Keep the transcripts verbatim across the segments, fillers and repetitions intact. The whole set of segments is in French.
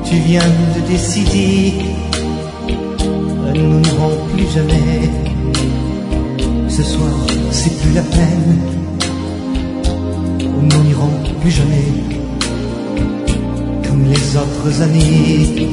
Tu viens de décider, nous n'irons plus jamais. Ce soir, c'est plus la peine, nous n'irons plus jamais comme les autres années.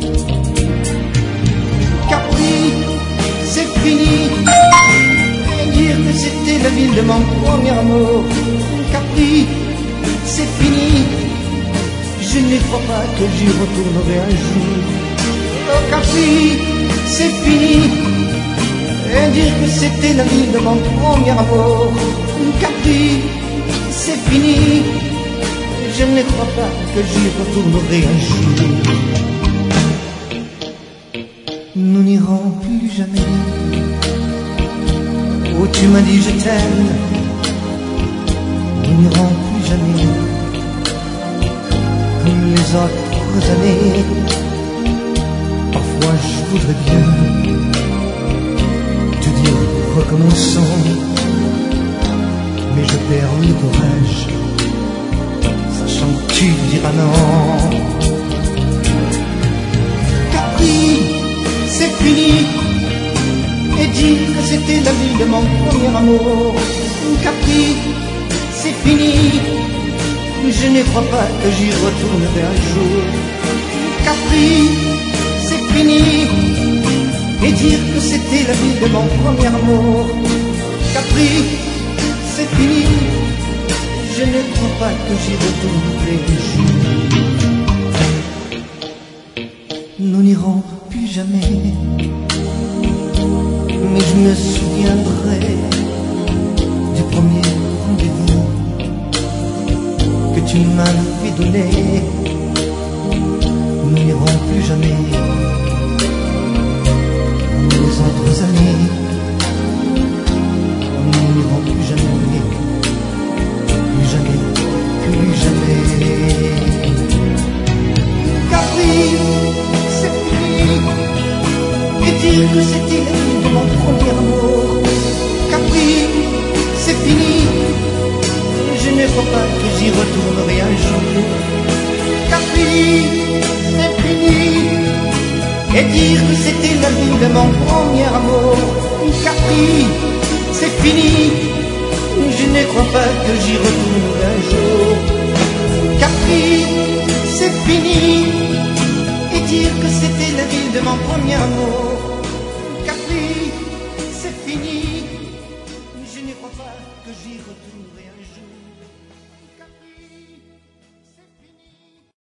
Capri, c'est fini. Dire que c'était la ville de mon premier amour. Capri, c'est fini. Je ne crois pas que j'y retournerai un jour. Oh Capri, c'est fini. Et dire que c'était la ville de mon premier amour. Capri, c'est fini. Je ne crois pas que j'y retournerai un jour. Nous n'irons plus jamais où tu m'as dit je t'aime. Nous n'irons plus jamais comme les autres années. Parfois je voudrais bien te dire recommençons, mais je perds le courage, sachant que tu diras non. Capri, c'est fini. Et dire que c'était la vie de mon premier amour. Capri, c'est fini. Je ne crois pas que j'y retournerai un jour. Capri, c'est fini. Et dire que c'était la vie de mon premier amour. Capri, c'est fini. Je ne crois pas que j'y retournerai un jour. Nous n'irons plus jamais. Mais je me souviendrai du premier rendez-vous que tu m'avais donné. Nous n'irons plus jamais les autres années. Nous n'irons plus jamais, plus jamais, plus jamais. Capri, c'est fini. Et dire que c'était la vie de mon premier amour. Capri, c'est fini. Je ne crois pas que j'y retournerai un jour. Capri, c'est fini. Et dire que c'était la vie de mon premier amour. Capri, c'est fini. Je ne crois pas que j'y retournerai un jour. Capri, c'est fini. Et dire que c'était la ville de mon premier amour. Capri, c'est fini. Je ne crois pas que j'y retournerai un jour.